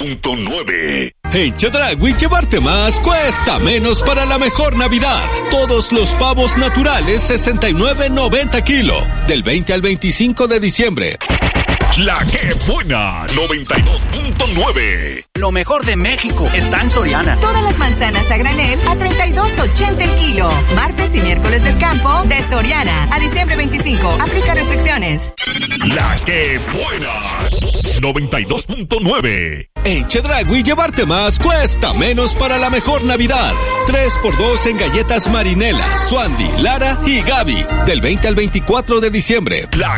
92.9. En Chedraui llevarte más cuesta menos para la mejor Navidad. Todos los pavos naturales 69.90 kilo. Del 20 al 25 de diciembre. La que buena 92.9. Lo mejor de México está en Soriana. Todas las manzanas a granel a 32.80 el kilo. Martes y miércoles del campo de Soriana. A diciembre 25. Aplica restricciones. La que buena 92.9. En Chedraui llevarte más cuesta menos para la mejor Navidad. 3x2 en galletas Marinela, Swandy, Lara y Gaby. Del 20 al 24 de diciembre. La